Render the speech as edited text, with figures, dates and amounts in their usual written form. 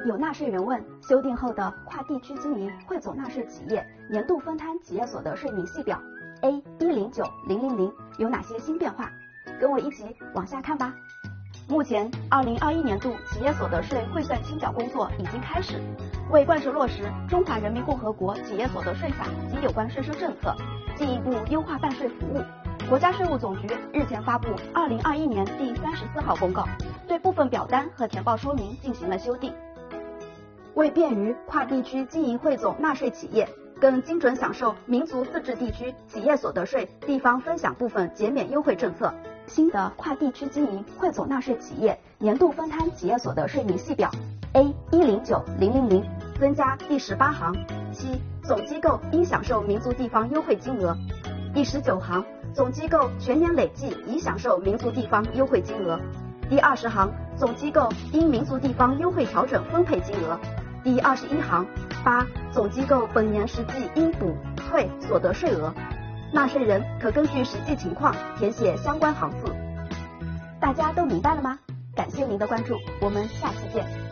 有纳税人问，修订后的跨地区经营汇总纳税企业年度分摊企业所得税明细表 A109000有哪些新变化？跟我一起往下看吧。目前2021年度企业所得税汇算清缴工作已经开始，为贯彻落实《中华人民共和国企业所得税法》及有关税收政策，进一步优化办税服务，国家税务总局日前发布2021年第34号公告，对部分表单和填报说明进行了修订。为便于跨地区经营汇总纳税企业，更精准享受民族自治地区企业所得税地方分享部分减免优惠政策，新的跨地区经营汇总纳税企业年度分摊企业所得税明细表 A109000增加第18行其总机构应享受民族地方优惠金额，第19行总机构全年累计已享受民族地方优惠金额，第20行总机构因民族地方优惠调整分配金额，第21行总机构本年实际应补退所得税额，纳税人可根据实际情况填写相关行次。大家都明白了吗？感谢您的关注，我们下期见。